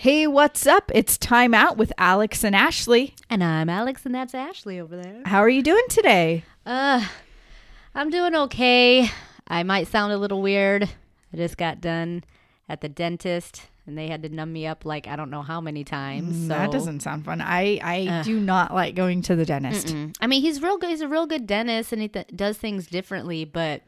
Hey, what's up? It's Time Out with Alex and Ashley. And I'm Alex, and that's Ashley over there. How are you doing today? I'm doing okay. I might sound a little weird. I just got done at the dentist, and they had to numb me up like I don't know how many times. So. That doesn't sound fun. I do not like going to the dentist. I mean, he's real good. He's a real good dentist, and he does things differently. But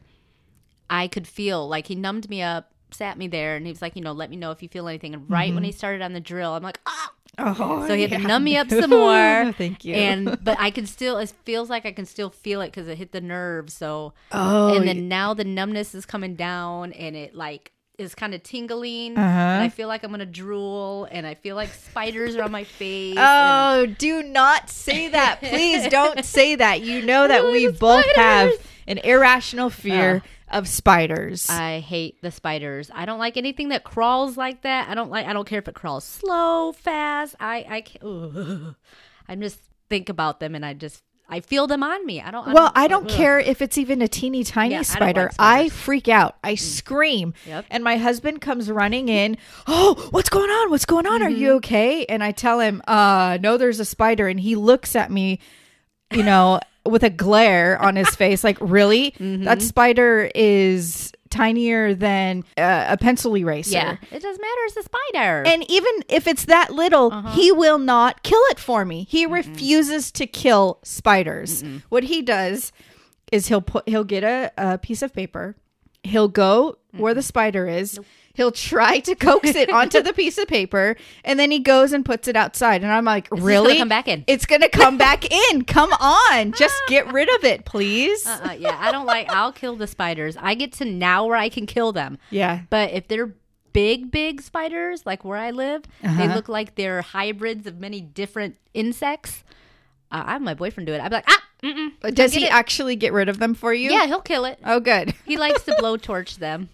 I could feel like he numbed me up, sat me there, and he was like, let me know if you feel anything. And right when he started on the drill, I'm like, ah. Oh, so he had to numb me up some more. Thank you. But I can still, it feels like I can still feel it because it hit the nerve. So, and then now the numbness is coming down, and it like is kind of tingling. And I feel like I'm going to drool, and I feel like spiders are on my face. Oh, do not say that. Please don't say that. You know that we both have an irrational fear of spiders. I hate the spiders. I don't like anything that crawls like that. I don't care if it crawls slow, fast. I can't. I just think about them, and I feel them on me. I don't care if it's even a teeny tiny spider. I freak out. I scream. Yep. And my husband comes running in. Oh, what's going on? What's going on? Are you okay? And I tell him, no, there's a spider. And he looks at me, with a glare on his face. Like, really? That spider is tinier than a pencil eraser. Yeah, it doesn't matter. It's a spider. And even if it's that little, he will not kill it for me. He refuses to kill spiders. What he does is he'll get a piece of paper. He'll go where the spider is. Nope. He'll try to coax it onto the piece of paper, and then he goes and puts it outside. And I'm like, really? It's going to come back in. It's going to come back in. Come on. Just get rid of it, please. Yeah, I'll kill the spiders. I get to now where I can kill them. Yeah. But if they're big spiders, like where I live, they look like they're hybrids of many different insects. I have my boyfriend do it. I'd be like, Does he actually get rid of them for you? Yeah, he'll kill it. Oh, good. He likes to blowtorch them.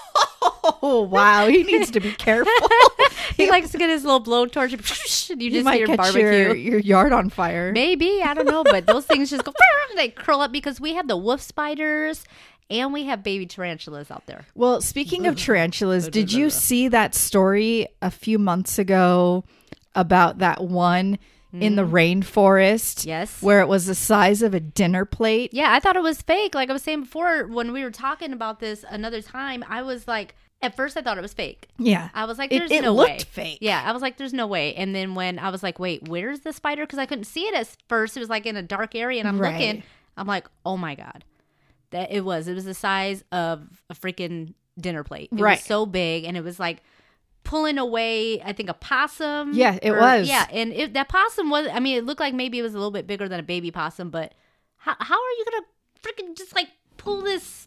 Oh, wow. He needs to be careful. He likes to get his little blowtorch and you just hear barbecue. Your yard on fire. Maybe. I don't know. But those things just go, they curl up because we have the wolf spiders and we have baby tarantulas out there. Well, speaking of tarantulas, did you see that story a few months ago about that one in the rainforest? Yes. Where it was the size of a dinner plate? Yeah, I thought it was fake. Like I was saying before, when we were talking about this another time, I was like, at first I thought it was fake. Yeah. I was like, there's no way. It looked fake. Yeah, I was like, there's no way. And then when I was like, wait, where's the spider? Because I couldn't see it at first. It was like in a dark area, and I'm looking. I'm like, oh my God. It was the size of a freaking dinner plate. It was so big, and it was like pulling away, I think, a possum. Yeah, it was. Yeah, and that possum was, I mean, it looked like maybe it was a little bit bigger than a baby possum, but how are you going to freaking just like pull this?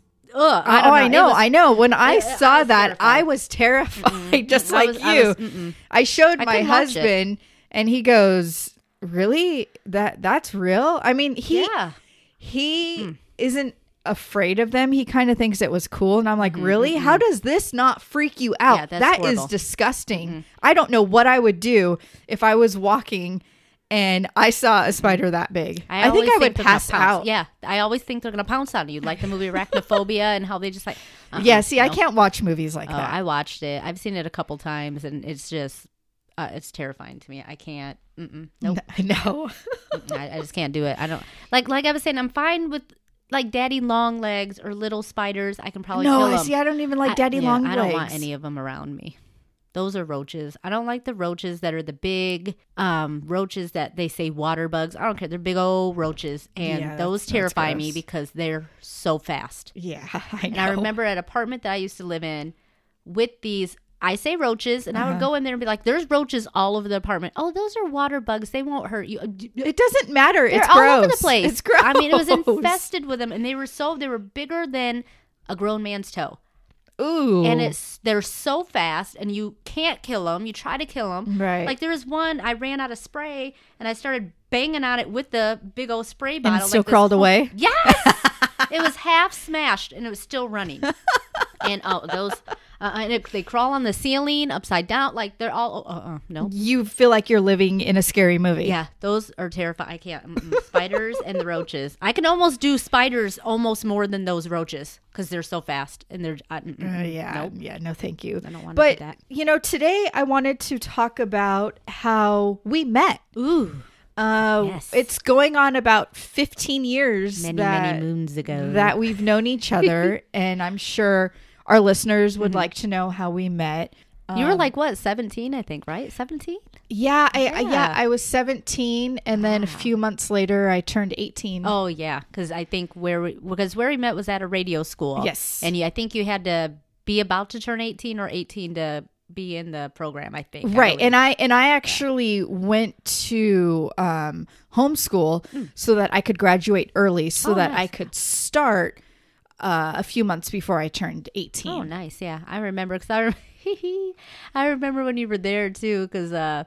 I know. When I saw that, I was terrified, just like you. I showed my husband, and he goes, really? That's real? I mean, he isn't afraid of them. He kind of thinks it was cool, and I'm like, really? How does this not freak you out? Yeah, that is disgusting. I don't know what I would do if I was walking and I saw a spider that big. I think I would pass out. Yeah, I always think they're gonna pounce on you, like the movie Arachnophobia, and how they just like yeah, see, I can't watch movies like that. I watched it. I've seen it a couple times, and it's just it's terrifying to me. I can't. Nope. No. I just can't do it. I don't like I was saying, I'm fine with like daddy long legs or little spiders. I can probably kill them. See, I don't even like daddy long legs. I don't want any of them around me. Those are roaches. I don't like the roaches that are the big roaches that they say water bugs. I don't care. They're big old roaches. And those terrify me because they're so fast. Yeah, I know. And I remember an apartment that I used to live in with these, I say roaches, and I would go in there and be like, there's roaches all over the apartment. Oh, those are water bugs. They won't hurt you. It doesn't matter. They're it's all gross. over the place. It's gross. I mean, it was infested with them, and they were bigger than a grown man's toe. Ooh. And they're so fast, and you can't kill them. You try to kill them. Right. Like there was one, I ran out of spray, and I started banging on it with the big old spray bottle. And still crawled away? Yes! It was half smashed, and it was still running. And And they crawl on the ceiling upside down. Like they're all, no. You feel like you're living in a scary movie. Yeah, those are terrifying. I can't. Spiders and the roaches. I can almost do spiders almost more than those roaches because they're so fast. And they're, yeah, no, thank you. I don't want to do that. Today I wanted to talk about how we met. Ooh. Yes. It's going on about 15 years many moons ago that we've known each other. And I'm sure our listeners would like to know how we met. You were like, what, 17, I think, right? 17? Yeah, I was 17, and then a few months later, I turned 18. Oh, yeah, because I think where we met was at a radio school. Yes. And I think you had to be about to turn 18 or 18 to be in the program, I think. Right, and I actually went to homeschool so that I could graduate early, so that nice. I could start a few months before I turned 18. Oh, nice, yeah. I remember, because I remember when you were there, too, because, I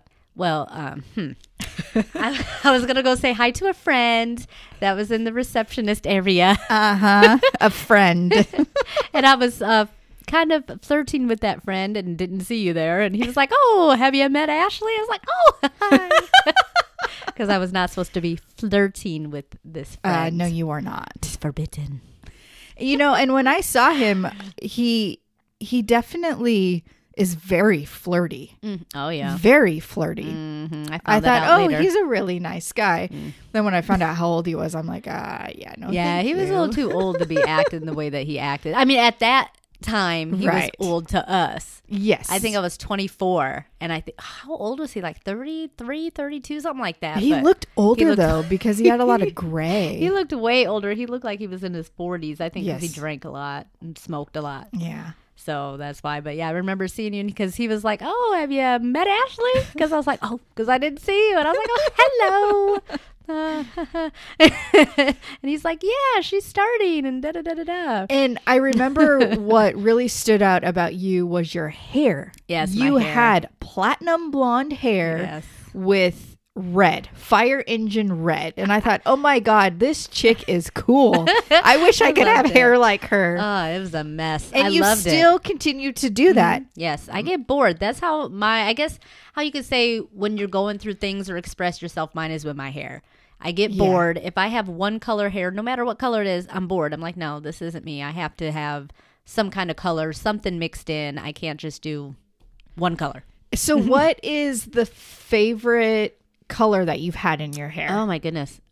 was going to go say hi to a friend that was in the receptionist area. A friend. And I was kind of flirting with that friend and didn't see you there. And he was like, oh, have you met Ashley? I was like, oh, hi. Because I was not supposed to be flirting with this friend. No, you are not. It's forbidden. And when I saw him, he definitely is very flirty. Oh, yeah. Very flirty. Mm-hmm. I thought, later. He's a really nice guy. Then when I found out how old he was, I'm like, yeah, no. Yeah, he was a little too old to be acting the way that he acted. I mean, at that time, he was old to us. Yes. I think I was 24. And I think, how old was he? Like 33, 32, something like that. He looked older, though, because he had a lot of gray. He looked way older. He looked like he was in his 40s, I think, because Yes. he drank a lot and smoked a lot. Yeah. So that's why. But yeah, I remember seeing you because he was like, oh, have you met Ashley? Because I was like, oh, because I didn't see you. And I was like, oh, hello. And he's like, yeah, she's starting and da-da-da-da-da. And I remember what really stood out about you was your hair. Yes, you my hair. had platinum blonde hair with red, fire engine red. And I thought, oh my God, this chick is cool. I wish I could have hair like her. Oh, it was a mess. And I you loved still continue to do that. Yes, I get bored. That's how I guess how you could say when you're going through things or express yourself, mine is with my hair. I get bored. If I have one color hair, no matter what color it is, I'm bored. I'm like, no, this isn't me. I have to have some kind of color, something mixed in. I can't just do one color. So what is the favorite color that you've had in your hair? Oh my goodness.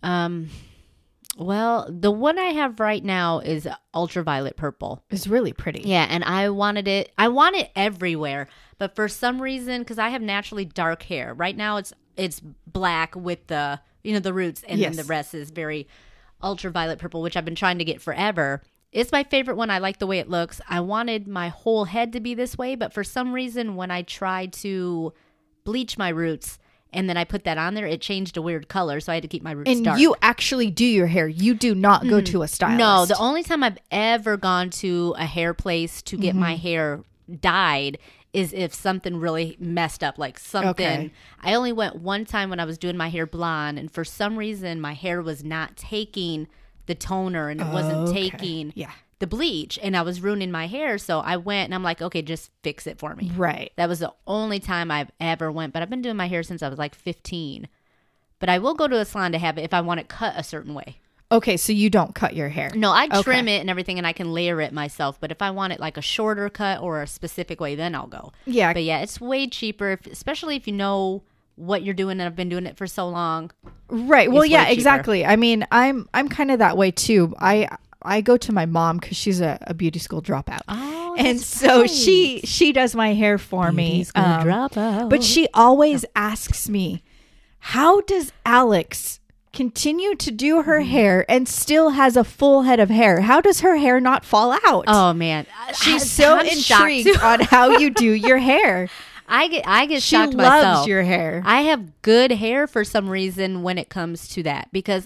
Well, the one I have right now is ultraviolet purple. It's really pretty. Yeah, and I want it everywhere, but for some reason, because I have naturally dark hair, right now it's black with the the roots, and then the rest is very ultraviolet purple, which I've been trying to get forever. It's my favorite one. I like the way it looks. I wanted my whole head to be this way, but for some reason, when I tried to bleach my roots, and then I put that on there, it changed a weird color, so I had to keep my roots dark. And you actually do your hair. You do not go to a stylist. No, the only time I've ever gone to a hair place to get my hair dyed is if something really messed up, like something. Okay. I only went one time when I was doing my hair blonde, and for some reason, my hair was not taking the toner, and it wasn't taking the bleach, and I was ruining my hair. So I went, and I'm like, okay, just fix it for me. Right. That was the only time I've ever went, but I've been doing my hair since I was like 15. But I will go to a salon to have it if I want it cut a certain way. Okay, so you don't cut your hair. No, I trim it and everything, and I can layer it myself. But if I want it like a shorter cut or a specific way, then I'll go. Yeah. But yeah, it's way cheaper, especially if you know what you're doing and I've been doing it for so long. Right. Well, yeah, cheaper. exactly. I mean, I'm kind of that way too. I go to my mom because she's a beauty school dropout. Oh, and so she does my hair for me. Dropout. But she always asks me, how does Alex continue to do her hair and still has a full head of hair? How does her hair not fall out? Oh man, she's so intrigued on how you do your hair. I get shocked she myself. Loves your hair. I have good hair for some reason when it comes to that because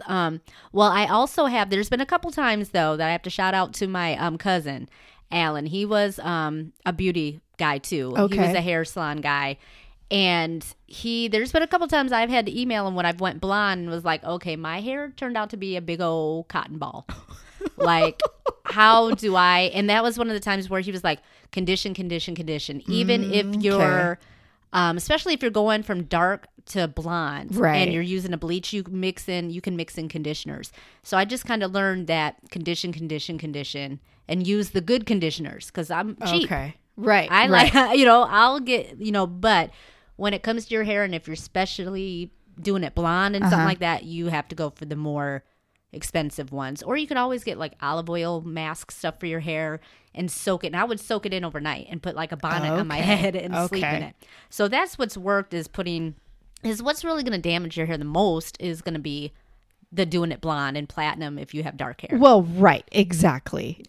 I also have. There's been a couple times though that I have to shout out to my cousin Alan. He was a beauty guy too. Okay. He was a hair salon guy. And there's been a couple times I've had to email him when I've went blonde and was like, okay, my hair turned out to be a big old cotton ball. Like, how do I? And that was one of the times where he was like, condition. Even if you're, especially if you're going from dark to blonde, right, and you're using a bleach, you can mix in conditioners. So I just kind of learned that condition, and use the good conditioners because I'm cheap. Okay, right. I like, I'll get, but when it comes to your hair, and if you're especially doing it blonde and something like that, you have to go for the more expensive ones. Or you can always get like olive oil mask stuff for your hair and soak it. And I would soak it in overnight and put like a bonnet on my head and sleep in it. So that's what's worked is what's really going to damage your hair the most is going to be the doing it blonde and platinum if you have dark hair. Well, right. Exactly.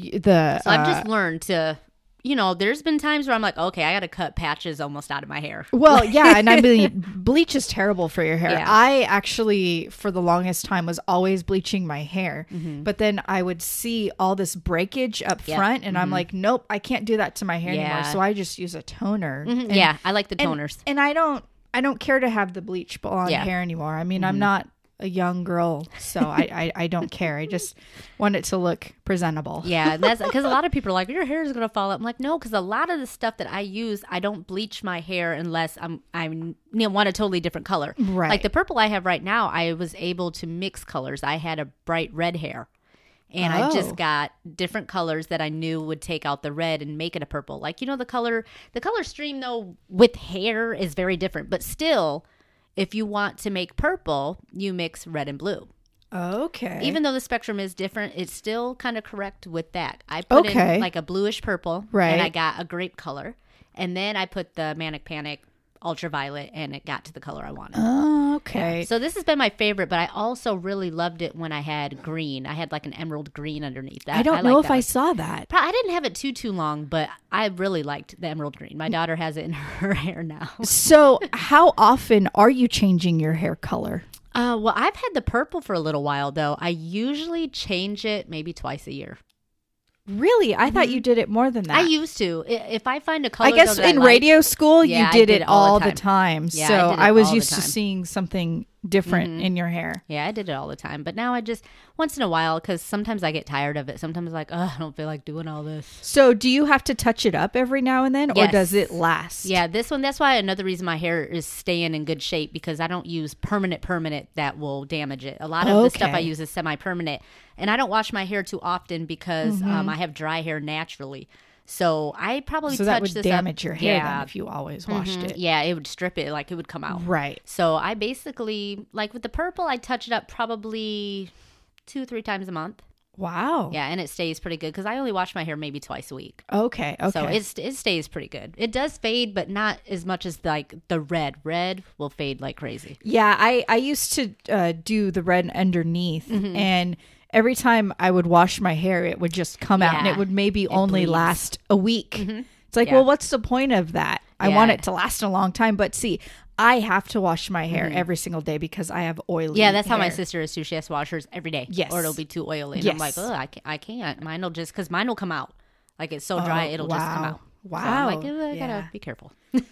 So I've just learned to, there's been times where I'm like, okay, I got to cut patches almost out of my hair. Well, yeah. And I mean, bleach is terrible for your hair. Yeah. I actually, for the longest time, was always bleaching my hair. But then I would see all this breakage up front. And I'm like, nope, I can't do that to my hair anymore. So I just use a toner. And, I like the toners. And I don't care to have the bleach blonde hair anymore. I mean, I'm not a young girl, so I don't care. I just want it to look presentable. Yeah, that's because a lot of people are like, your hair is going to fall out. I'm like, no, because a lot of the stuff that I use, I don't bleach my hair unless I want a totally different color. Right. Like the purple I have right now, I was able to mix colors. I had a bright red hair. And I just got different colors that I knew would take out the red and make it a purple. Like, the color stream, though, with hair is very different. But still, if you want to make purple, you mix red and blue. Okay. Even though the spectrum is different, it's still kind of correct with that. I put in like a bluish purple. Right. And I got a grape color. And then I put the Manic Panic ultraviolet, and it got to the color I wanted. Oh, okay. Yeah. So this has been my favorite, but I also really loved it when I had green. I had like an emerald green underneath that. I don't know if I saw that. I didn't have it too long, but I really liked the emerald green. My daughter has it in her hair now. So how often are you changing your hair color? Well, I've had the purple for a little while, though. I usually change it maybe twice a year. Really? I thought you did it more than that. I used to. If I find a color, I guess in radio school you did it all the time. Yeah, so I was used to seeing something different in your hair. Yeah, I did it all the time. But now I just once in a while, because sometimes I get tired of it. Sometimes like, I don't feel like doing all this. So do you have to touch it up every now and then, or does it last? Yeah, this one. That's why another reason my hair is staying in good shape, because I don't use permanent that will damage it. A lot of the stuff I use is semi-permanent, and I don't wash my hair too often because I have dry hair naturally. So I probably that would damage your hair then if you always washed it. Yeah, it would strip it, like it would come out. Right. So I basically, like with the purple, I touch it up probably 2-3 times a month. Wow. Yeah, and it stays pretty good because I only wash my hair maybe twice a week. Okay. So it stays pretty good. It does fade, but not as much as like the red. Red will fade like crazy. Yeah, I used to do the red underneath, and every time I would wash my hair, it would just come out, and it would maybe only last a week. It's like, well, what's the point of that? I want it to last a long time. But see, I have to wash my hair every single day because I have oily hair. That's how my sister is too. She has to wash hers every day. Yes. Or it'll be too oily. And I'm like, I can't. Mine will just, because mine will come out. Like it's so dry, it'll just come out. Wow. So I'm like, I gotta be careful.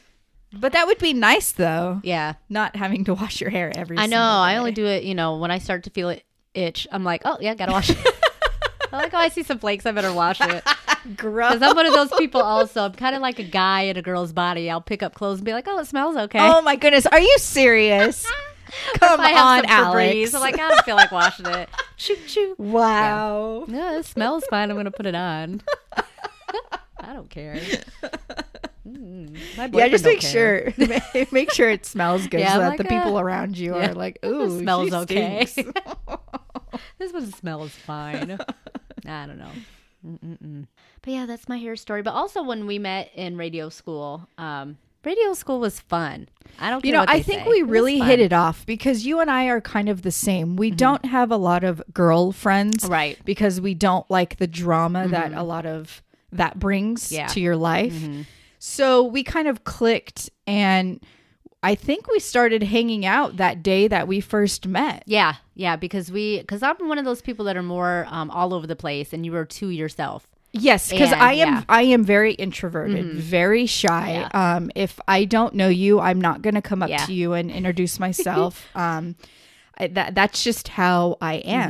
But that would be nice, though. Yeah. Not having to wash your hair every I know. single day. I only do it, when I start to feel it itch, I'm like, oh, yeah, gotta wash it. I like how I see some flakes, I better wash it. Gross. Because I'm one of those people also. I'm kind of like a guy in a girl's body. I'll pick up clothes and be like, oh, it smells okay. Oh, my goodness. Are you serious? Come on, Alex. I'm like, I don't feel like washing it. Shoot. Wow. Yeah, it smells fine. I'm going to put it on. I don't care. Just make sure it smells good so that the people around you are like, ooh, it smells okay. This one smells fine. I don't know. But yeah, that's my hair story. But also when we met in radio school was fun. I don't care what they I think we really hit it off because you and I are kind of the same. We don't have a lot of girlfriends. Right. Because we don't like the drama that a lot of that brings to your life. So we kind of clicked, and I think we started hanging out that day that we first met. Yeah, because I'm one of those people that are more all over the place, and you were too yourself. Yes, because I am very introverted, very shy. Yeah. If I don't know you, I'm not going to come up to you and introduce myself. That's just how I am.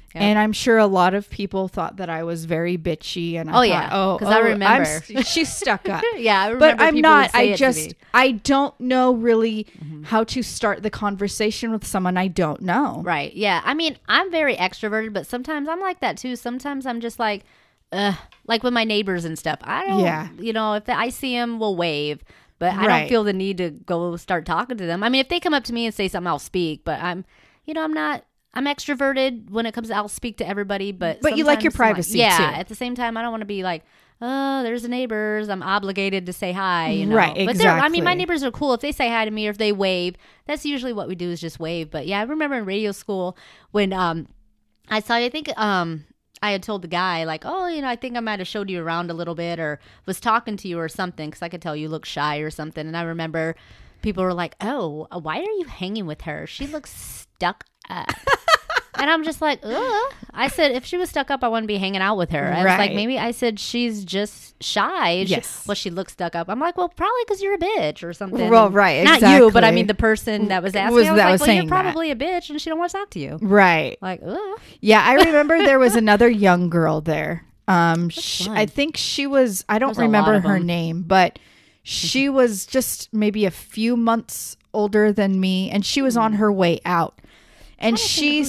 Yep. And I'm sure a lot of people thought that I was very bitchy. And because I remember she's stuck up. Yeah, I remember. But I'm not. I don't know really how to start the conversation with someone I don't know. Right. Yeah. I mean, I'm very extroverted, but sometimes I'm like that too. Sometimes I'm just like with my neighbors and stuff. I don't. You know, if I see them, we'll wave. But I don't feel the need to go start talking to them. I mean, if they come up to me and say something, I'll speak. But I'm not. I'm extroverted when it comes to I'll speak to everybody, but you like your privacy too. At the same time, I don't want to be like, oh, there's the neighbors. I'm obligated to say hi. You know? Right, exactly. But I mean, my neighbors are cool. If they say hi to me or if they wave, that's usually what we do is just wave. But yeah, I remember in radio school when I saw you, I think I had told the guy like, oh, you know, I think I might have showed you around a little bit or was talking to you or something because I could tell you look shy or something. And I remember people were like, oh, why are you hanging with her? She looks stuck up. And I'm just like, ugh. I said, if she was stuck up, I wouldn't be hanging out with her. I was like, maybe I said she's just shy. Yes. She looks stuck up. I'm like, well, probably because you're a bitch or something. Well, right, exactly. Not you, but I mean the person that was asking. I was like, well, you're probably a bitch and she don't want to talk to you. Right. Like, ugh. Yeah, I remember there was another young girl there. I think she was, I don't remember her name, but she was just maybe a few months older than me and she was on her way out. And I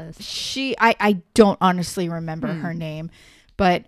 don't honestly remember her name, but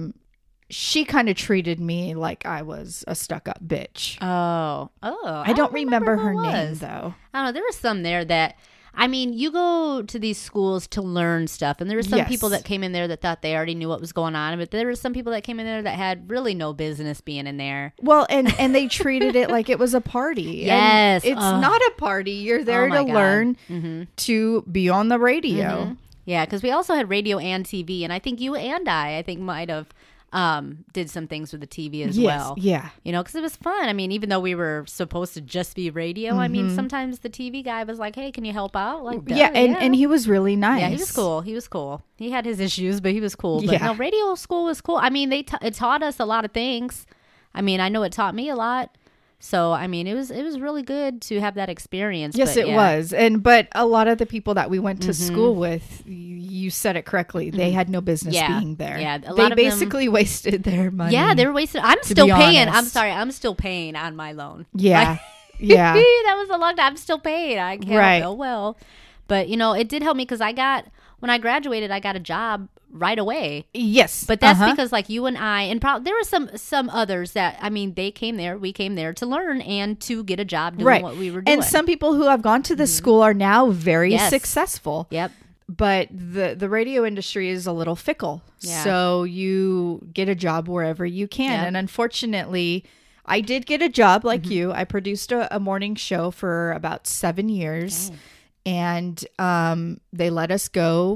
she kind of treated me like I was a stuck-up bitch. Oh, I don't remember her name though. I don't know. There was some there that, I mean, you go to these schools to learn stuff, and there were some people that came in there that thought they already knew what was going on, but there were some people that came in there that had really no business being in there. Well, and they treated it like it was a party. Yes. And it's not a party. You're there to learn to be on the radio. Mm-hmm. Yeah, because we also had radio and TV, and I think you and I might have did some things with the TV as well. Yeah. You know, because it was fun. I mean, even though we were supposed to just be radio, I mean, sometimes the TV guy was like, hey, can you help out? Like, and he was really nice. Yeah, he was cool. He had his issues, but he was cool. But no, radio school was cool. I mean, it taught us a lot of things. I mean, I know it taught me a lot. So, I mean, it was really good to have that experience. Yes, it was. But a lot of the people that we went to school with, you said it correctly. They had no business being there. Yeah, they basically wasted their money. Yeah, they were wasted. I'm still paying. I'm sorry. I'm still paying on my loan. Yeah. Yeah. That was a long time. I'm still paying. I can't go well. But, you know, it did help me because when I graduated, I got a job right away. Yes. But that's because like you and I, and there were some others that, I mean, we came there to learn and to get a job doing what we were doing. And some people who have gone to the school are now very successful. Yep. But the radio industry is a little fickle. Yeah. So you get a job wherever you can. Yep. And unfortunately, I did get a job like you. I produced a morning show for about 7 years. Oh. And they let us go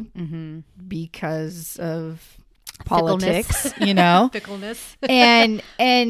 because of politics, you know, fickleness. and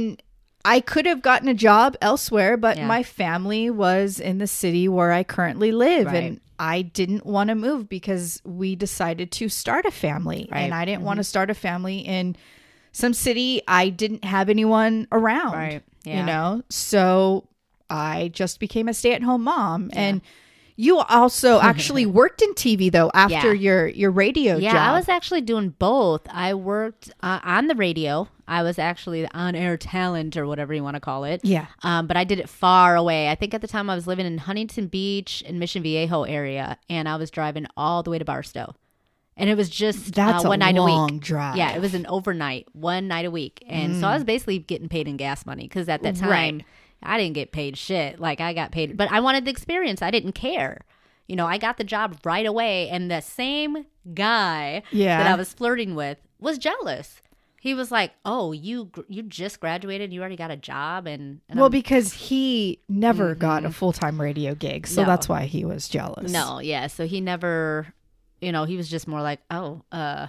I could have gotten a job elsewhere, but my family was in the city where I currently live, and I didn't want to move because we decided to start a family, and I didn't want to start a family in some city I didn't have anyone around, you know. So I just became a stay-at-home mom, and you also actually worked in TV, though, after your radio job. Yeah, I was actually doing both. I worked on the radio. I was actually the on-air talent or whatever you want to call it. Yeah. But I did it far away. I think at the time I was living in Huntington Beach and Mission Viejo area, and I was driving all the way to Barstow. And it was just one night a week. Long drive. Yeah, it was an overnight, one night a week. And so I was basically getting paid in gas money because at that time... I didn't get paid shit. Like, I got paid, but I wanted the experience. I didn't care. You know, I got the job right away, and the same guy that I was flirting with was jealous. He was like, "Oh, you just graduated. You already got a job." And well, because he never got a full-time radio gig, so that's why he was jealous. No, yeah. So he never, you know, he was just more like, "Oh,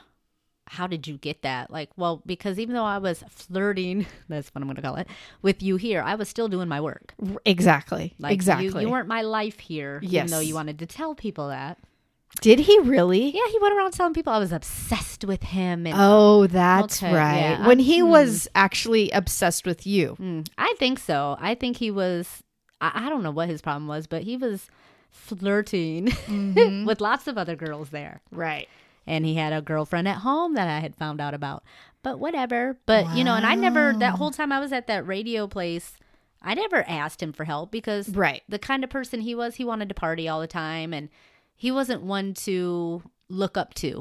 how did you get that?" Like, well, because even though I was flirting, that's what I'm going to call it, with you here, I was still doing my work. Exactly. Like, exactly. You weren't my life here, even though you wanted to tell people that. Did he really? Yeah, he went around telling people I was obsessed with him. And, that's right. Yeah. When he was actually obsessed with you. I think so. I think he was, I don't know what his problem was, but he was flirting with lots of other girls there. Right. and he had a girlfriend at home that I had found out about. But whatever. But, and I never, that whole time I was at that radio place, I never asked him for help because the kind of person he was, he wanted to party all the time, and he wasn't one to look up to,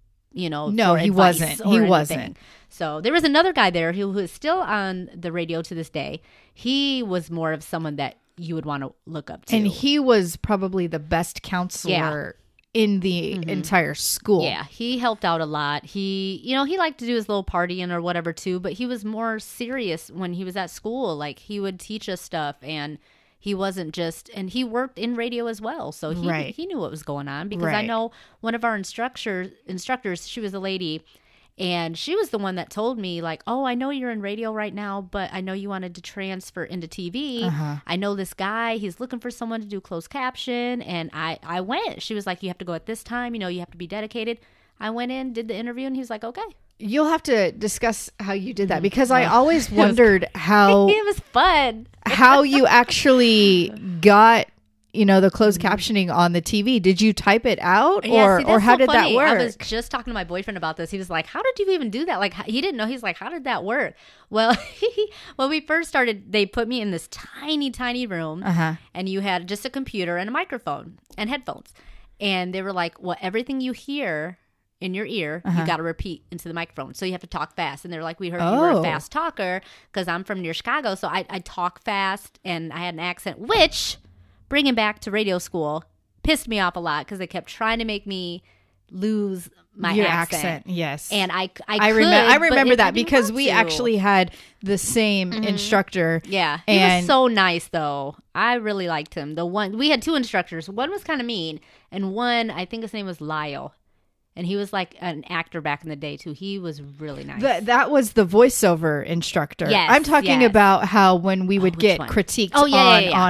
No, he wasn't. He wasn't. So there was another guy there who is still on the radio to this day. He was more of someone that you would want to look up to. And he was probably the best counselor in the entire school. Yeah, he helped out a lot. He liked to do his little partying or whatever too, but he was more serious when he was at school. Like, he would teach us stuff, and he wasn't just, and he worked in radio as well. So he knew what was going on, because I know one of our instructors, she was a lady, and she was the one that told me, like, oh, I know you're in radio right now, but I know you wanted to transfer into TV. I know this guy, he's looking for someone to do closed caption. And I went. She was like, you have to go at this time. You have to be dedicated. I went in, did the interview, and he was like, okay. You'll have to discuss how you did that, because I always wondered how it was fun. How you actually got the closed captioning on the TV. Did you type it out, or how did that work? I was just talking to my boyfriend about this. He was like, how did you even do that? Like, he didn't know. He's like, how did that work? Well, when we first started, they put me in this tiny, tiny room, and you had just a computer and a microphone and headphones. And they were like, well, everything you hear in your ear, you got to repeat into the microphone. So you have to talk fast. And they're like, we heard you were a fast talker, because I'm from near Chicago. So I talk fast, and I had an accent, which, bringing back to radio school, pissed me off a lot, because they kept trying to make me lose my accent. Yes. And I remember that, because we actually had the same instructor. Yeah. He was so nice, though. I really liked him. We had two instructors. One was kind of mean, and one, I think his name was Lyle. And he was like an actor back in the day, too. He was really nice. that was the voiceover instructor. Yes, I'm talking about how when we would get critiqued on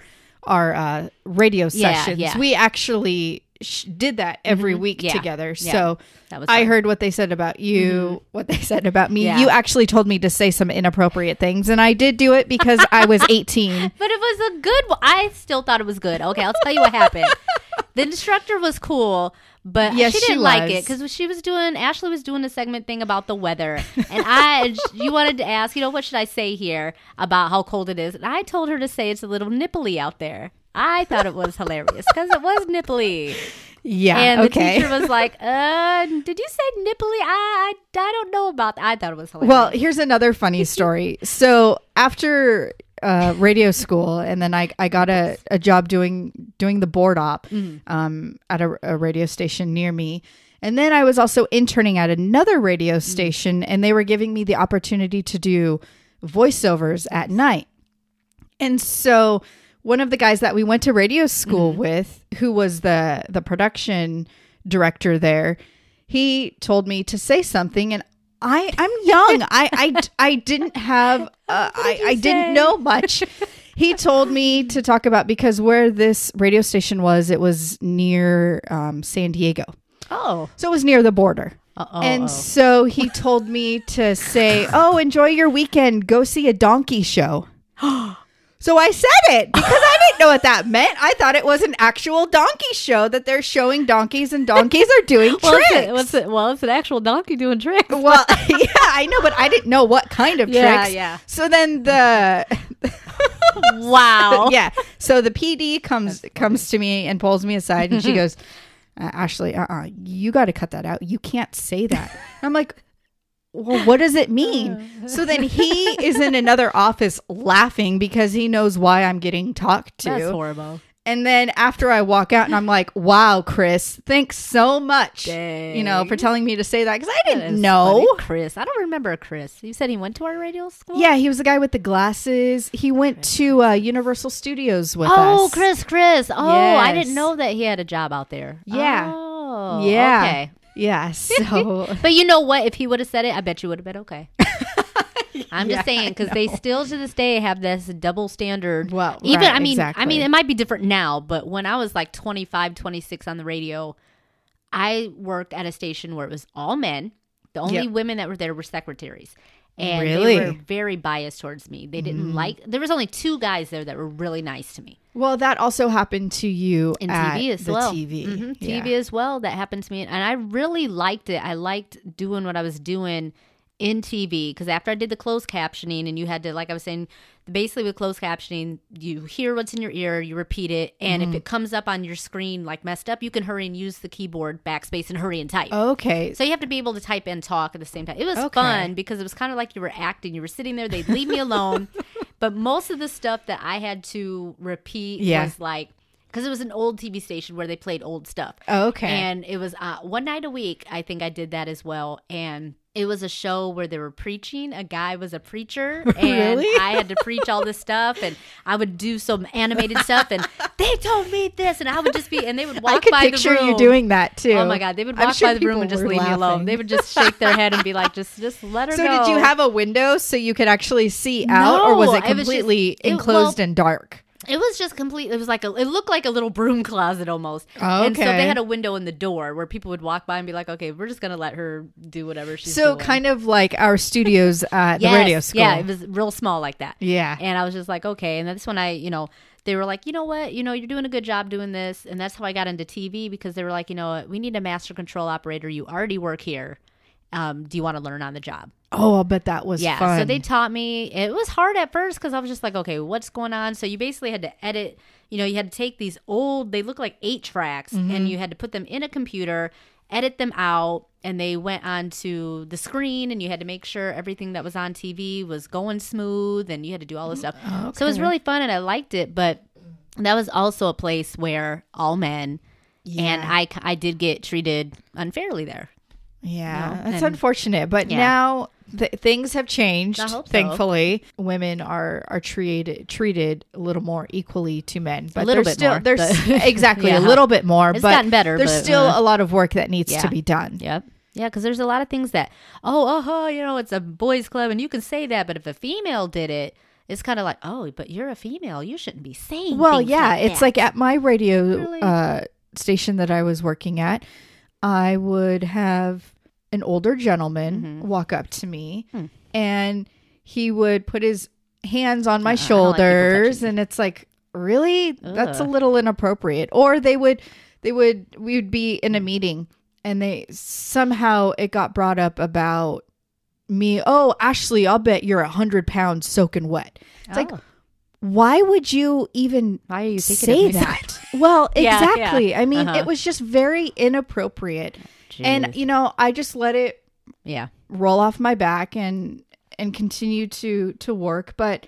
our radio sessions, we actually did that every week together. Yeah. So I heard what they said about you, what they said about me. Yeah. You actually told me to say some inappropriate things, and I did do it because I was 18. But it was a good one. I still thought it was good. Okay, I'll tell you what happened. The instructor was cool, but she didn't like it, because Ashley was doing a segment thing about the weather, and you wanted to ask, what should I say here about how cold it is? And I told her to say it's a little nipply out there. I thought it was hilarious, because it was nipply. Yeah, and the teacher was like, did you say nipply? I don't know about that. I thought it was hilarious. Well, here's another funny story. So after radio school, and then I got a job doing the board op at a radio station near me. And then I was also interning at another radio station, and they were giving me the opportunity to do voiceovers at night. And so one of the guys that we went to radio school with, who was the production director there, he told me to say something, and I'm young. I didn't have I didn't know much. He told me to talk about, because where this radio station was, it was near San Diego. Oh, so it was near the border. So he told me to say, "Oh, enjoy your weekend. Go see a donkey show." So I said it, because I didn't know what that meant. I thought it was an actual donkey show, that they're showing donkeys, and donkeys are doing tricks. It's an actual donkey doing tricks. Well, yeah, I know, but I didn't know what kind of tricks. Yeah. So then wow. Yeah. So the PD comes to me and pulls me aside, and she goes, Ashley, you got to cut that out. You can't say that. I'm like, well, what does it mean? So then he is in another office laughing, because he knows why I'm getting talked to. That's horrible. And then after I walk out, and I'm like, wow, Chris, thanks so much, Dang. For telling me to say that, because I didn't know. Funny. Chris. I don't remember Chris. You said he went to our radio school? Yeah, he was the guy with the glasses. He went to Universal Studios with us. Oh, Chris. Oh, yes. I didn't know that he had a job out there. Yeah. Oh, yeah. Okay. Yeah, so. But you know what? If he would have said it, I bet you would have been okay. I'm just saying, because they still to this day have this double standard. Well, exactly. I mean, it might be different now, but when I was like 25, 26 on the radio, I worked at a station where it was all men. The only women that were there were secretaries. And really? They were very biased towards me. They didn't there was only 2 guys there that were really nice to me. Well, that also happened to you in at TV as the well. TV. Mm-hmm. TV as well. That happened to me. And I really liked it. I liked doing what I was doing in TV, because after I did the closed captioning, and you had to, like I was saying, basically with closed captioning, you hear what's in your ear, you repeat it, and if it comes up on your screen like messed up, you can hurry and use the keyboard backspace and hurry and type. Okay. So you have to be able to type and talk at the same time. It was fun because it was kind of like you were acting. You were sitting there, they'd leave me alone. But most of the stuff that I had to repeat was like, because it was an old TV station where they played old stuff. Okay. And it was one night a week, I think I did that as well. And it was a show where they were preaching. A guy was a preacher. And Really? I had to preach all this stuff. And I would do some animated stuff. And they told me this. And I would just be, and they would walk by the room. I could picture you doing that too. Oh my God. They would walk by the room and just leave me alone. They would just shake their head and be like, just let her go. So did you have a window so you could actually see out, or was it completely enclosed and dark? It was just complete. It was like it looked like a little broom closet almost. Oh, and so they had a window in the door where people would walk by and be like, "Okay, we're just gonna let her do whatever she's doing." So kind of like our studios at the radio school. Yeah, it was real small like that. Yeah. And I was just like, okay. And that's when they were like, you know what, you're doing a good job doing this, and that's how I got into TV, because they were like, we need a master control operator. You already work here. Do you want to learn on the job? Oh, I'll bet that was fun. So they taught me. It was hard at first because I was just like, okay, what's going on? So you basically had to edit, you had to take these old, they look like 8 tracks, and you had to put them in a computer, edit them out, and they went onto the screen, and you had to make sure everything that was on TV was going smooth, and you had to do all this stuff. Okay. So it was really fun, and I liked it, but that was also a place where all men, and I did get treated unfairly there. Yeah, that's unfortunate. But now things have changed. I hope so. Thankfully, women are treated a little more equally to men. But a little bit more. Exactly, a little bit more. It's but gotten better. There's still a lot of work that needs to be done. Yep. Yeah, because there's a lot of things that, it's a boys' club, and you can say that, but if a female did it, it's kind of like, oh, but you're a female, you shouldn't be saying. Well, things yeah, like it's that. like at my radio station that I was working at, I would have an older gentleman walk up to me, and he would put his hands on my shoulders, and it's like, really? That's a little inappropriate. Or we would be in a meeting, and it got brought up about me. Oh, Ashley, I'll bet you're 100 pounds soaking wet. It's like, why would you even say that? Well, exactly. Yeah. I mean, it was just very inappropriate. Jeez. And, I just let it roll off my back and continue to work. But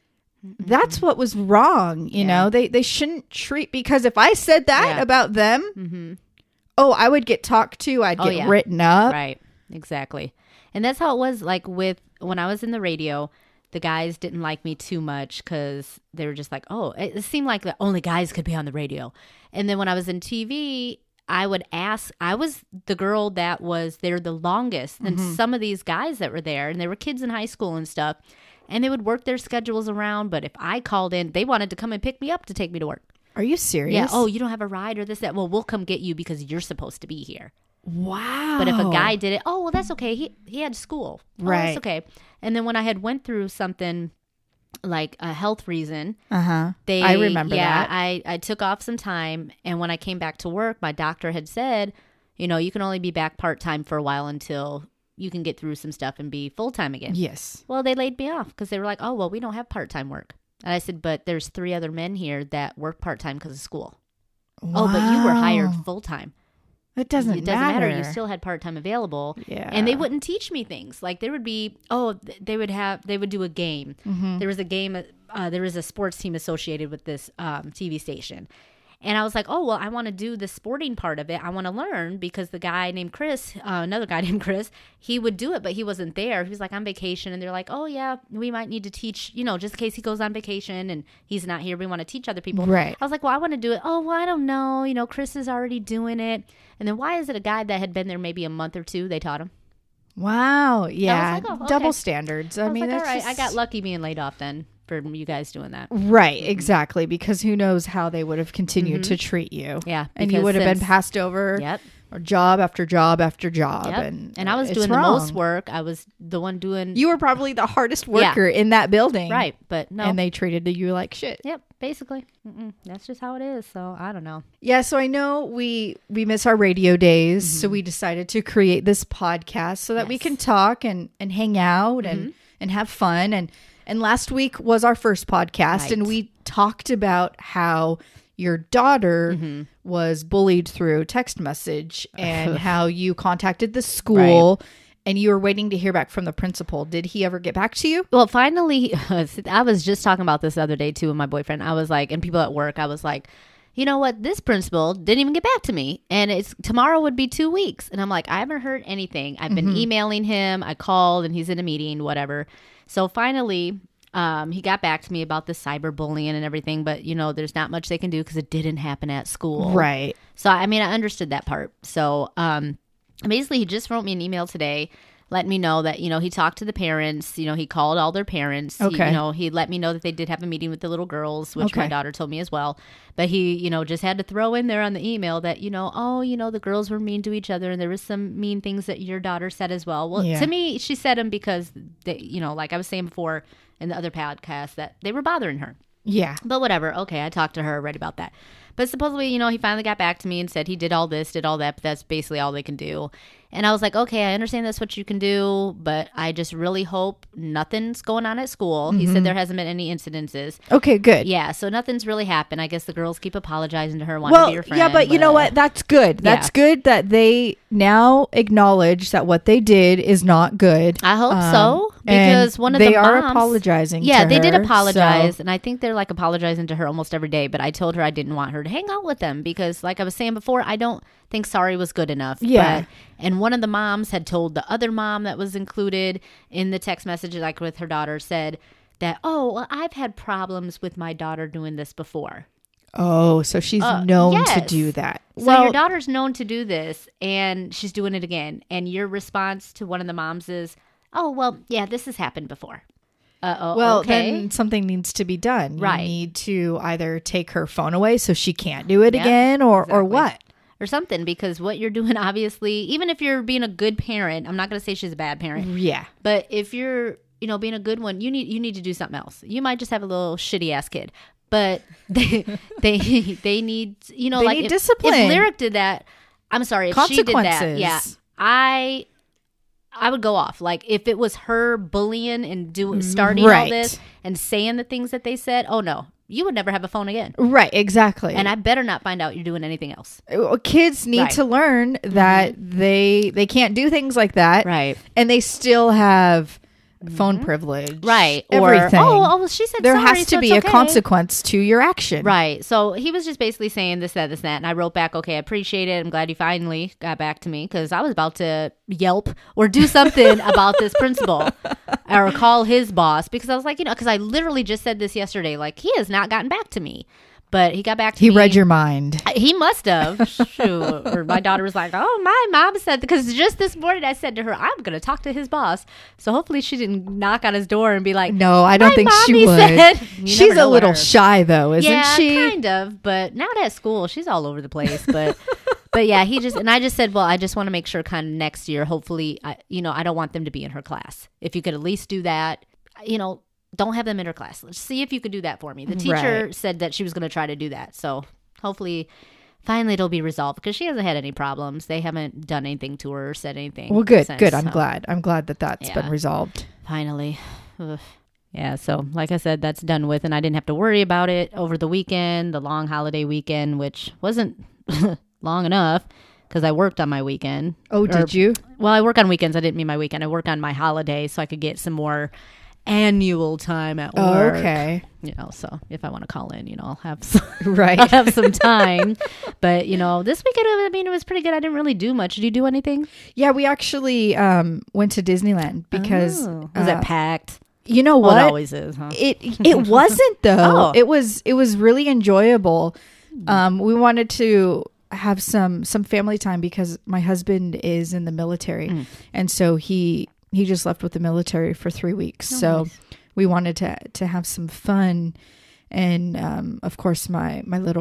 that's what was wrong. You know, they shouldn't treat, because if I said that about them, I would get talked to. I'd get written up. Right. Exactly. And that's how it was like when I was in the radio. The guys didn't like me too much because they were just like, oh, it seemed like the only guys could be on the radio. And then when I was in TV, I would ask, I was the girl that was there the longest than some of these guys that were there. And they were kids in high school and stuff. And they would work their schedules around. But if I called in, they wanted to come and pick me up to take me to work. Are you serious? Yeah. Oh, you don't have a ride or this, that. Well, we'll come get you because you're supposed to be here. Wow. But if a guy did it, well, that's okay. He had school. Right. That's okay. And then when I had went through something like a health reason, I remember that. I took off some time, and when I came back to work, my doctor had said, you can only be back part-time for a while until you can get through some stuff and be full-time again. Yes. Well, they laid me off because they were like, oh, well, we don't have part-time work. And I said, but there's 3 other men here that work part-time because of school. Wow. Oh, but you were hired full-time. It doesn't matter. You still had part-time available. Yeah. And they wouldn't teach me things. Like there would be, they would do a game. There was a game, there was a sports team associated with this TV station. And I was like, oh, well, I want to do the sporting part of it. I want to learn because the guy named Chris, another guy named Chris, he would do it, but he wasn't there. He was like on vacation. And they're like, oh, yeah, we might need to teach, just in case he goes on vacation and he's not here. We want to teach other people. Right. I was like, well, I want to do it. Oh, well, I don't know. Chris is already doing it. And then why is it a guy that had been there maybe a month or 2, they taught him? Wow. Yeah. Like, okay. Double standards. I mean, like, that's all right. just... I got lucky being laid off then for you guys doing that. Right. Exactly. Because who knows how they would have continued to treat you. Yeah. And you would have been passed over or job after job after job. Yep. And I was doing the most work. I was the one doing... You were probably the hardest worker in that building. Right, but no. And they treated you like shit. Yep, basically. That's just how it is, so I don't know. Yeah, so I know we miss our radio days, so we decided to create this podcast so that we can talk and hang out and have fun. And last week was our first podcast, and we talked about how your daughter was bullied through text message and how you contacted the school and you were waiting to hear back from the principal. Did he ever get back to you? Well, finally, I was just talking about this the other day too with my boyfriend. I was like, and people at work, I was like, you know what? This principal didn't even get back to me, and tomorrow would be 2 weeks. And I'm like, I haven't heard anything. I've been emailing him. I called and he's in a meeting, whatever. So finally, he got back to me about the cyberbullying and everything, but there's not much they can do because it didn't happen at school. Right. So, I mean, I understood that part. So, basically he just wrote me an email today letting me know that, he talked to the parents, he called all their parents. Okay. He let me know that they did have a meeting with the little girls, which my daughter told me as well. But he, just had to throw in there on the email that, the girls were mean to each other and there was some mean things that your daughter said as well. Well, to me, she said them because they, like I was saying before in the other podcast, that they were bothering her. Yeah. But whatever. Okay, I talked to her, read about that. But supposedly, he finally got back to me and said he did all this, did all that, but that's basically all they can do. And I was like, okay, I understand that's what you can do, but I just really hope nothing's going on at school. He said there hasn't been any incidences. Okay, good. Yeah, so nothing's really happened. I guess the girls keep apologizing to her, wanting to be her friend. Yeah, but you know what? That's good. That's good that they now acknowledge that what they did is not good. I hope so. Because one of the moms... They are apologizing to her. Yeah, they did apologize. And I think they're like apologizing to her almost every day. But I told her I didn't want her to hang out with them. Because like I was saying before, I don't think sorry was good enough. Yeah. And one of the moms had told the other mom that was included in the text message, like with her daughter, said that, oh, well, I've had problems with my daughter doing this before. Oh, so she's known to do that. So your daughter's known to do this, and she's doing it again. And your response to one of the moms is, oh, well, yeah, this has happened before. Then something needs to be done. Right. You need to either take her phone away so she can't do it again or what? Or something, because what you're doing, obviously, even if you're being a good parent, I'm not going to say she's a bad parent. Yeah. But if you're, being a good one, you need to do something else. You might just have a little shitty ass kid, but they need, they need discipline. If Lyric did that, I'm sorry, if she did that, yeah, I would go off. Like if it was her bullying and starting all this and saying the things that they said, oh no. You would never have a phone again. Right, exactly. And I better not find out you're doing anything else. Kids need to learn that they can't do things like that. Right. And they still have phone privilege. Right. Everything. Or, she said there sorry, has to be a consequence to your action. Right. So he was just basically saying this, that. And I wrote back, okay, I appreciate it. I'm glad you finally got back to me because I was about to Yelp or do something about this principal or call his boss because I was like, because I literally just said this yesterday, like he has not gotten back to me. But he got back to me. He read your mind. He must have. Shoot. Or my daughter was like, oh, my mom said, because just this morning I said to her, I'm going to talk to his boss. So hopefully she didn't knock on his door and be like, no, I don't think she would. She's a little shy though, isn't she? Yeah, kind of. But now at school, she's all over the place. But yeah, I just said, well, I just want to make sure kind of next year, hopefully, I don't want them to be in her class. If you could at least do that, don't have them in her class. Let's see if you could do that for me. The teacher said that she was going to try to do that. So hopefully, finally it'll be resolved because she hasn't had any problems. They haven't done anything to her or said anything. Well, good. I'm glad. I'm glad that that's been resolved. Finally. Ugh. Yeah. So like I said, that's done with. And I didn't have to worry about it over the weekend, the long holiday weekend, which wasn't long enough because I worked on my weekend. Oh, did you? Well, I work on weekends. I didn't mean my weekend. I work on my holiday so I could get some more annual time at work. Okay. So if I want to call in, I'll have some, I'll have some time. But this weekend, it was pretty good. I didn't really do much. Did you do anything? Yeah, we actually went to Disneyland because was it packed? You know what? It always is, huh? It wasn't though. It was really enjoyable. We wanted to have some family time because my husband is in the military, and so he just left with the military for 3 weeks. Nice. We wanted to have some fun. And, of course, my little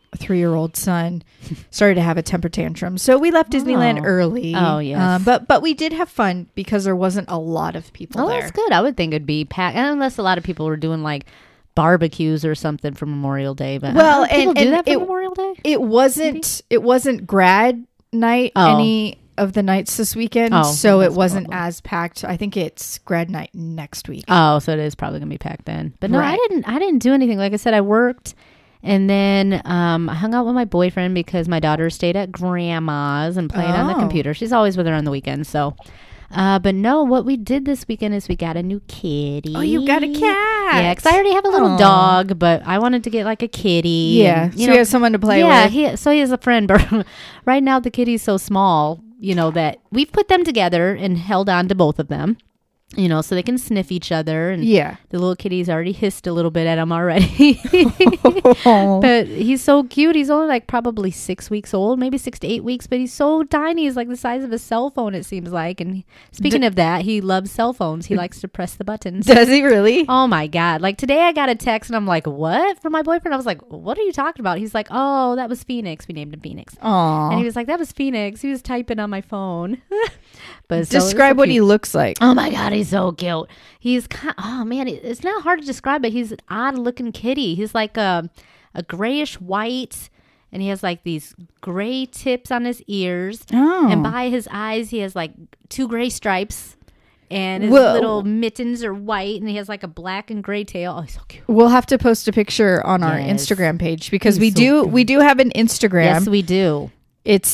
3-year-old son started to have a temper tantrum. So we left Disneyland early. Oh, yes. But we did have fun because there wasn't a lot of people there. That's good. I would think it'd be packed, unless a lot of people were doing like barbecues or something for Memorial Day. But people do that for Memorial Day. It wasn't grad night any of the nights this weekend, so it wasn't as packed. I think it's grad night next week. Oh, so it is probably gonna be packed then. But no, I didn't do anything. Like I said, I worked, and then I hung out with my boyfriend because my daughter stayed at grandma's and played on the computer. She's always with her on the weekends, so. But no, what we did this weekend is we got a new kitty. Oh, you got a cat? Yeah, because I already have a little dog, but I wanted to get like a kitty. Yeah, and, you have someone to play with. Yeah, he has a friend, but right now the kitty's so small, that we've put them together and held on to both of them. So they can sniff each other. And the little kitty's already hissed a little bit at him already. But he's so cute. He's only like probably 6 weeks old, maybe 6 to 8 weeks, but he's so tiny. He's like the size of a cell phone, it seems like. And speaking of that, he loves cell phones. He likes to press the buttons. Does he really? Oh my God. Like today I got a text and I'm like, what? From my boyfriend. I was like, what are you talking about? He's like, oh, that was Phoenix. We named him Phoenix. Aww. And he was like, that was Phoenix. He was typing on my phone. But describe what he looks like. Oh my God, he's so cute. He's it's not hard to describe, but he's an odd looking kitty. He's like a grayish white, and he has like these gray tips on his ears. And by his eyes he has like 2 gray stripes, and his little mittens are white, and he has like a black and gray tail. Oh, he's so cute. We'll have to post a picture on our Instagram page because we do have an Instagram. Yes, we do. It's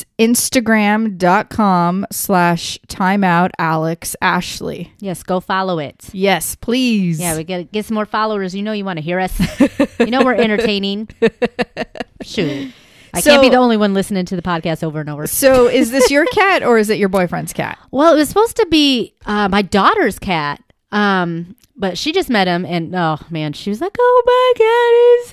Instagram.com/timeoutAlexAshley. Yes, go follow it. Yes, please. Yeah, we get some more followers. You want to hear us. We're entertaining. Shoot. I can't be the only one listening to the podcast over and over. So is this your cat or is it your boyfriend's cat? Well, it was supposed to be my daughter's cat. But she just met him, and oh man, she was like, "Oh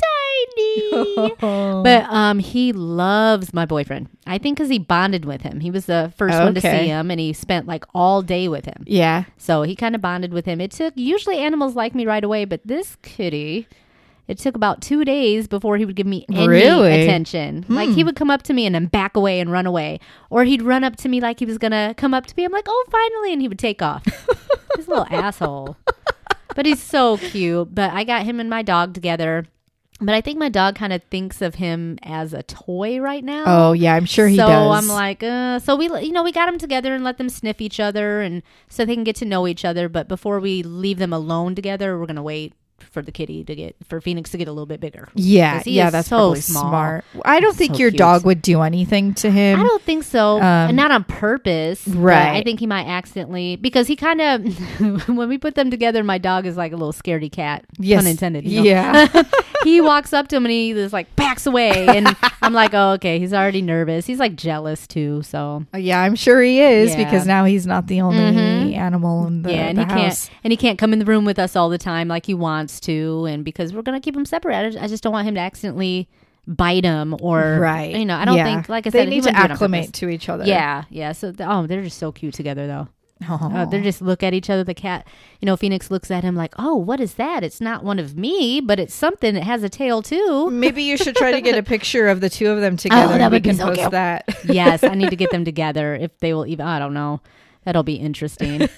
my God, he's so tiny." But he loves my boyfriend. I think because he bonded with him. He was the first one to see him, and he spent like all day with him. Yeah. So he kind of bonded with him. Usually animals like me right away, but this kitty, it took about 2 days before he would give me any attention. Like he would come up to me and then back away and run away. Or he'd run up to me like he was going to come up to me. I'm like, oh, finally. And he would take off. He's a little asshole. But he's so cute. But I got him and my dog together. But I think my dog kind of thinks of him as a toy right now. Oh, yeah, I'm sure he does. So I'm like, so we got them together and let them sniff each other and so they can get to know each other. But before we leave them alone together, we're going to wait for the kitty for Phoenix to get a little bit bigger. Yeah, that's so probably smart. I don't think your dog would do anything to him. I don't think so. Not on purpose. Right. I think he might accidentally, because he kind of, when we put them together, my dog is like a little scaredy cat. Yes. Pun intended. Yeah. He walks up to him and he just like backs away. And I'm like, oh, okay. He's already nervous. He's like jealous too. So. Yeah, I'm sure he is because now he's not the only animal in the house. He can't come in the room with us all the time like he wants to, and because we're gonna keep him separate. I just don't want him to accidently bite him or I don't think, like I said, they need to acclimate to each other. Yeah. So they're just so cute together though. They just look at each other. The cat, Phoenix looks at him like, oh, what is that? It's not one of me, but it's something that has a tail too. Maybe you should try to get a picture of the two of them together. Oh, that would be so post cute. That. Yes, I need to get them together if they will even. I don't know. That'll be interesting.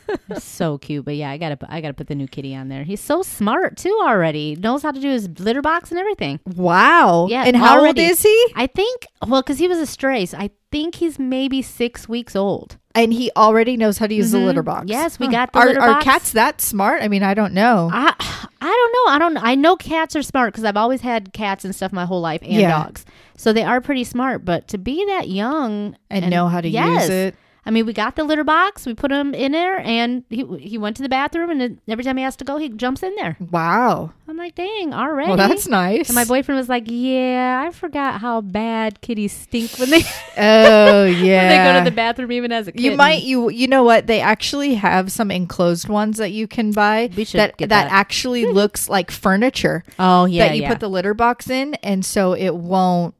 So cute. But yeah, I gotta put the new kitty on there. He's so smart too already. Knows how to do his litter box and everything. Wow. Yeah. And how old is he? I think, because he was a stray, so I think he's maybe 6 weeks old. And he already knows how to use the litter box. Yes, we got the litter box. Are cats that smart? I mean, I don't know. I don't know. I know cats are smart because I've always had cats and stuff my whole life and dogs. So they are pretty smart. But to be that young and know how to use it. I mean, we got the litter box. We put him in there, and he went to the bathroom, and every time he has to go, he jumps in there. Wow. I'm like, dang, already. Well, that's nice. And my boyfriend was like, yeah, I forgot how bad kitties stink when they when they go to the bathroom, even as a kitten. You know what? They actually have some enclosed ones that you can buy that actually looks like furniture. Oh, yeah. That you put the litter box in, and so it won't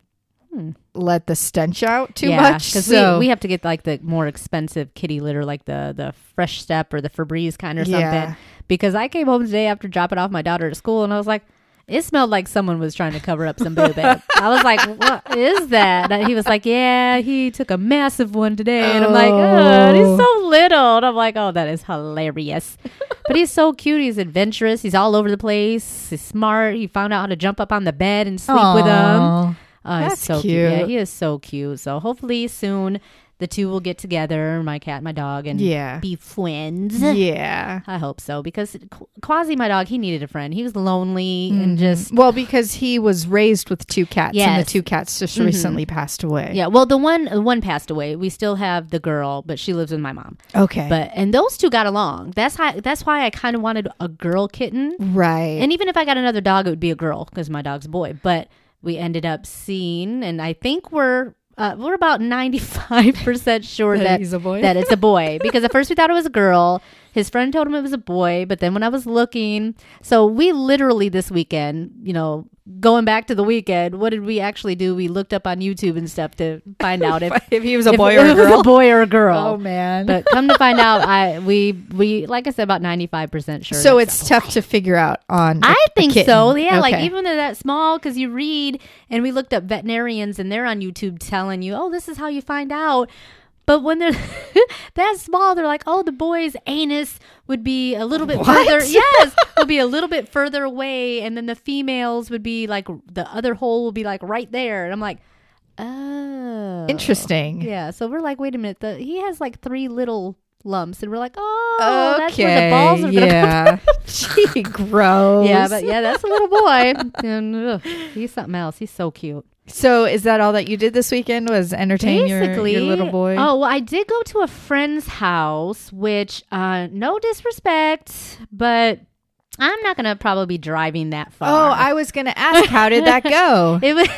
let the stench out too much. Because we have to get like the more expensive kitty litter, like the Fresh Step or the Febreze kind or something. Because I came home today after dropping off my daughter to school, and I was like, It smelled like someone was trying to cover up some boob. I was like, what is that? And he was like, yeah, he took a massive one today. And I'm like, oh, he's so little. And I'm like, oh, that is hilarious. But he's so cute. He's adventurous. He's all over the place. He's smart. He found out how to jump up on the bed and sleep with him. That's he's so cute. Yeah, he is so cute. So hopefully soon the two will get together, my cat and my dog, and be friends. Yeah. I hope so, because Quasi, my dog, he needed a friend. He was lonely and just... Well, because he was raised with 2 cats, and the 2 cats just recently passed away. Yeah, well, the one passed away. We still have the girl, but she lives with my mom. Okay. And those 2 got along. That's why I kind of wanted a girl kitten. Right. And even if I got another dog, it would be a girl, because my dog's a boy. But we ended up seeing, and I think we're about 95% sure that he's a boy. That it's a boy, because at first we thought it was a girl. His friend told him it was a boy, but then when I was looking, so we literally this weekend, going back to the weekend, what did we actually do? We looked up on YouTube and stuff to find out if he was a boy or a girl. It was a boy or a girl. Oh man! But come to find out, we like I said, about 95% sure. So it's tough to figure out on. I think so. Yeah, okay. like even though that's small, because you read, and we looked up veterinarians, and they're on YouTube telling you, oh, this is how you find out. But when they're that small, they're like, oh, the boy's anus would be a little bit further. Yes, would be a little bit further away. And then the females would be like, the other hole would be like right there. And I'm like, oh. Interesting. Yeah. So we're like, wait a minute. He has like 3 little lumps. And we're like, oh, that's where the balls are going to come from. Gee, gross. Yeah, but that's a little boy. And he's something else. He's so cute. So is that all that you did this weekend, was entertain your little boy? Oh, well, I did go to a friend's house, which, no disrespect, but I'm not going to probably be driving that far. Oh, I was going to ask, how did that go?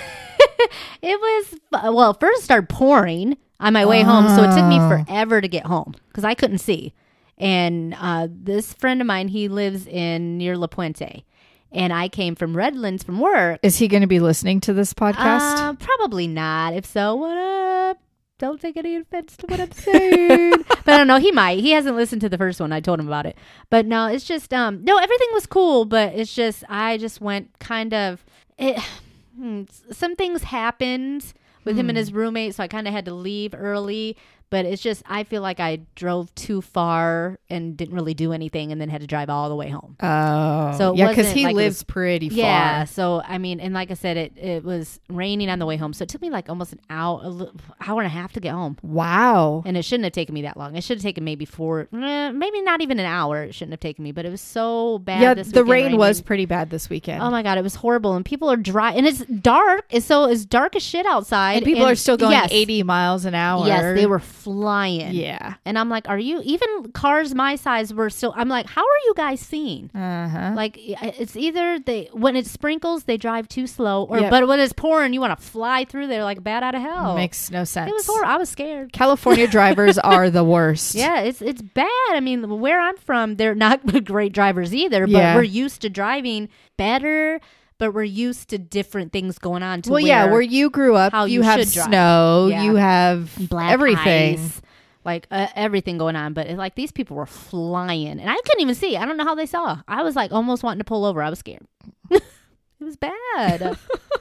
It was, well, first it started pouring on my way home, so it took me forever to get home because I couldn't see. And this friend of mine, he lives near La Puente. And I came from Redlands from work. Is he going to be listening to this podcast? Probably not. If so, what up? Don't take any offense to what I'm saying. But I don't know. He might. He hasn't listened to the first one. I told him about it. But no, it's just, no, everything was cool. But it's just, I just went kind of, some things happened with him and his roommate. So I kind of had to leave early. But it's just, I feel like I drove too far and didn't really do anything and then had to drive all the way home. Oh. So yeah, because he lives pretty far. Yeah. So, I mean, and like I said, it was raining on the way home. So it took me like almost an hour and a half to get home. Wow. And it shouldn't have taken me that long. It should have taken maybe maybe not even an hour. It shouldn't have taken me. But it was so bad this weekend. Yeah, the rain was pretty bad this weekend. Oh my God, it was horrible. And people are dry. And it's dark. It's dark as shit outside. And people are still going 80 miles an hour. Yes, they were flying. Yeah. And I'm like, even cars my size were still, I'm like, how are you guys seeing? Like, it's either when it sprinkles, they drive too slow, but when it's pouring, you want to fly through there like bat out of hell. Makes no sense. It was horrible. I was scared. California drivers are the worst. Yeah, it's bad. I mean, where I'm from, they're not great drivers either, but we're used to driving better. But we're used to different things going on. Where you grew up, you have snow, you have black everything. Ice, like everything going on. But like these people were flying. And I couldn't even see. I don't know how they saw. I was like almost wanting to pull over. I was scared. It was bad.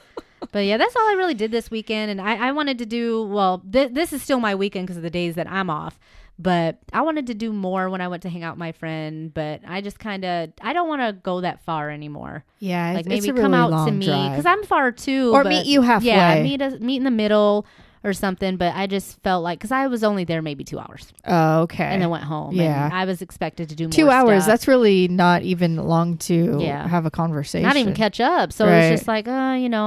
But yeah, that's all I really did this weekend. And I wanted to do, this is still my weekend because of the days that I'm off. But I wanted to do more when I went to hang out with my friend. But I just I don't want to go that far anymore. Yeah, like maybe come out to me because I'm far too. Or meet you halfway. Yeah, meet in the middle or something. But I just felt like, because I was only there maybe 2 hours. Oh, okay. And then went home. Yeah. And I was expected to do more 2 hours. Stuff. That's really not even long to have a conversation. Not even catch up. So it was just like, and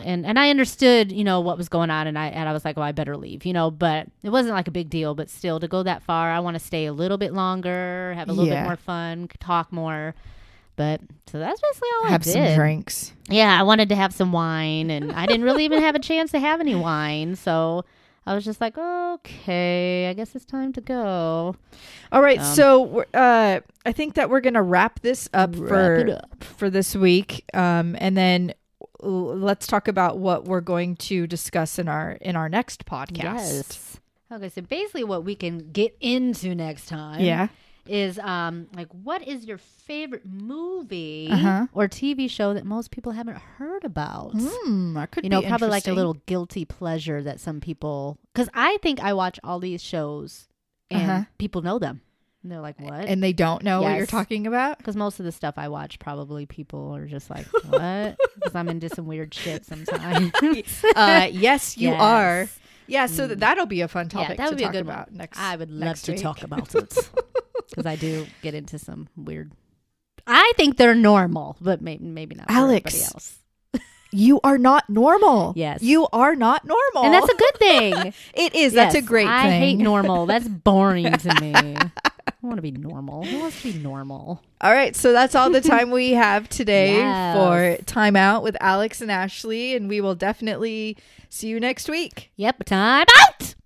I understood, what was going on. And I was like, well, I better leave, but it wasn't like a big deal. But still, to go that far, I want to stay a little bit longer, have a little bit more fun, talk more. But so that's basically all I did. Have some drinks. Yeah, I wanted to have some wine, and I didn't really even have a chance to have any wine. So I was just like, okay, I guess it's time to go. All right, so I think that we're gonna wrap this up for this week, and then let's talk about what we're going to discuss in our next podcast. Yes. Okay, so basically, what we can get into next time. is like, what is your favorite movie or TV show that most people haven't heard about? That could be probably like a little guilty pleasure that some people, because I think I watch all these shows and people know them. And they're like, what? And they don't know what you're talking about? Because most of the stuff I watch, probably people are just like, what? Because I'm into some weird shit sometimes. Yes, you are. Yeah, so that'll be a fun topic that would to be talk a good about one. next I would love next to week. talk about it. Because I do get into some weird... I think they're normal, but maybe not for Alex, everybody else. You are not normal. Yes. You are not normal. And that's a good thing. It is. That's a great thing. I hate normal. That's boring to me. I want to be normal. Who wants to be normal? All right. So that's all the time we have today for Time Out with Alex and Ashley. And we will definitely see you next week. Yep. Time out.